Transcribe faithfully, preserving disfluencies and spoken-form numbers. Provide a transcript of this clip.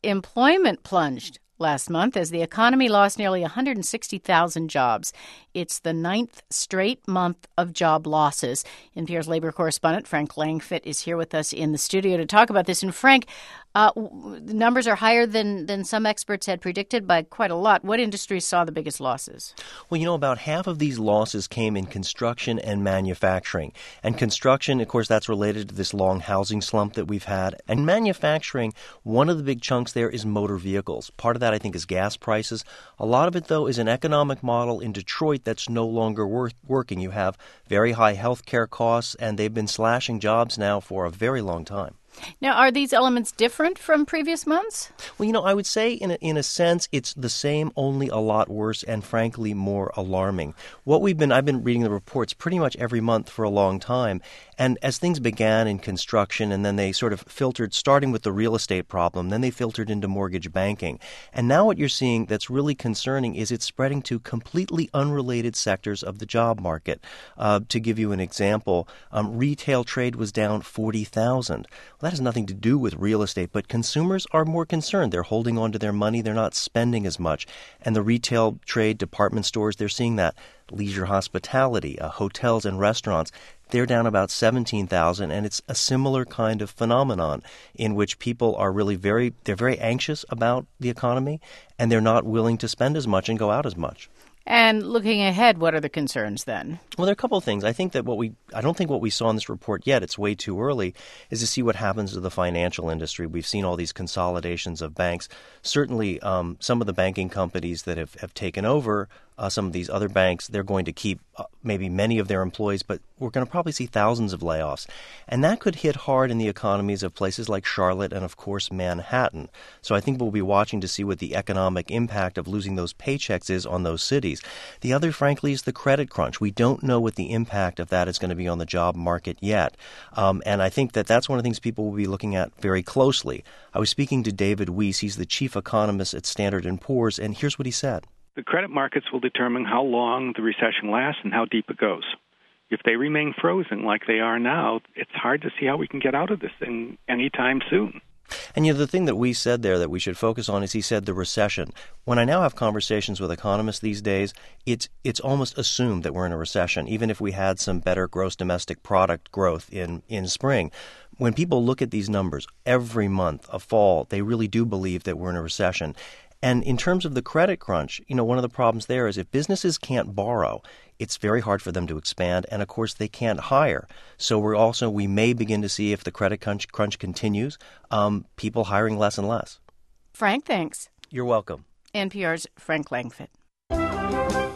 employment plunged last month as the economy lost nearly one hundred sixty thousand jobs. It's the ninth straight month of job losses. N P R's labor correspondent Frank Langfitt is here with us in the studio to talk about this. And Frank, uh, the numbers are higher than, than some experts had predicted by quite a lot. What industries saw the biggest losses? Well, you know, about half of these losses came in construction and manufacturing. And construction, of course, that's related to this long housing slump that we've had. And manufacturing, one of the big chunks there is motor vehicles. Part of that, I think, is gas prices. A lot of it, though, is an economic model in Detroit that's no longer worth working. You have very high health care costs, and they've been slashing jobs now for a very long time. Now, are these elements different from previous months? Well, you know, I would say in a, in a sense it's the same, only a lot worse and, frankly, more alarming. What we've been, I've been reading the reports pretty much every month for a long time. And as things began in construction and then they sort of filtered, starting with the real estate problem, then they filtered into mortgage banking. And now what you're seeing that's really concerning is it's spreading to completely unrelated sectors of the job market. Uh, to give you an example, um, retail trade was down forty thousand. Well, that has nothing to do with real estate, but consumers are more concerned. They're holding on to their money. They're not spending as much. And the retail trade, department stores, they're seeing that. Leisure hospitality, uh, hotels and restaurants, they're down about seventeen thousand, and it's a similar kind of phenomenon in which people are really very, they're very anxious about the economy, and they're not willing to spend as much and go out as much. And looking ahead, what are the concerns then? Well, there are a couple of things. I think that what we, I don't think what we saw in this report yet, it's way too early, is to see what happens to the financial industry. We've seen all these consolidations of banks. Certainly, um, some of the banking companies that have, have taken over uh, some of these other banks, they're going to keep uh, maybe many of their employees, but we're going to probably see thousands of layoffs. And that could hit hard in the economies of places like Charlotte and, of course, Manhattan. So I think we'll be watching to see what the economic impact of losing those paychecks is on those cities. The other, frankly, is the credit crunch. We don't know what the impact of that is going to be on the job market yet. Um, and I think that that's one of the things people will be looking at very closely. I was speaking to David Weiss. He's the chief economist at Standard and Poor's, and here's what he said. The credit markets will determine how long the recession lasts and how deep it goes. If they remain frozen like they are now, it's hard to see how we can get out of this thing anytime soon. And you know, the thing that we said there that we should focus on is he said the recession. When I now have conversations with economists these days, it's it's almost assumed that we're in a recession, even if we had some better gross domestic product growth in, in spring. When people look at these numbers every month, a fall, they really do believe that we're in a recession. And in terms of the credit crunch, you know, one of the problems there is if businesses can't borrow, it's very hard for them to expand. And, of course, they can't hire. So we're also, we may begin to see if the credit crunch, crunch continues, um, people hiring less and less. Frank, thanks. You're welcome. N P R's Frank Langfitt.